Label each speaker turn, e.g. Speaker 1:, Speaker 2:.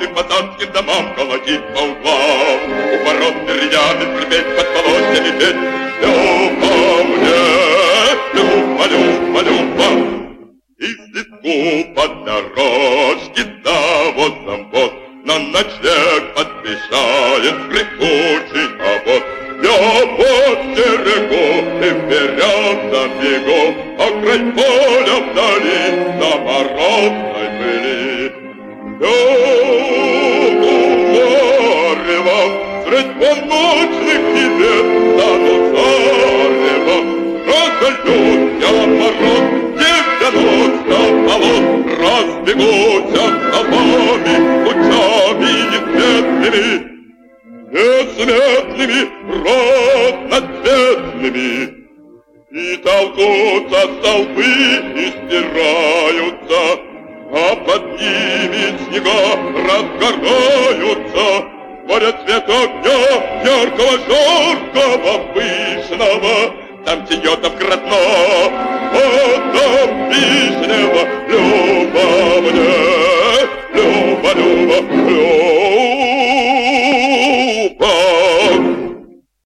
Speaker 1: и по царским домам колотить по углам. У ворот деревянных скрипеть, под полосьями петь. Люба мне, Люба, Люба, Люба. Из леску под дорожки навозом вот на ночлег отвечает скрипучий обоз. Я по берегу и вперед забегу, а край поля вдали на морозной пыли. Лягу зарево, средь полночных небес стану зарево. Разольют я мороз, девяносто полос, разбегутся столбами, лучами несметными, несметными, разноцветными. И толкутся столбы, и стираются, а под ними снега разгораются. Горят цвет огня, яркого, жаркого, пышного, там тенетов родной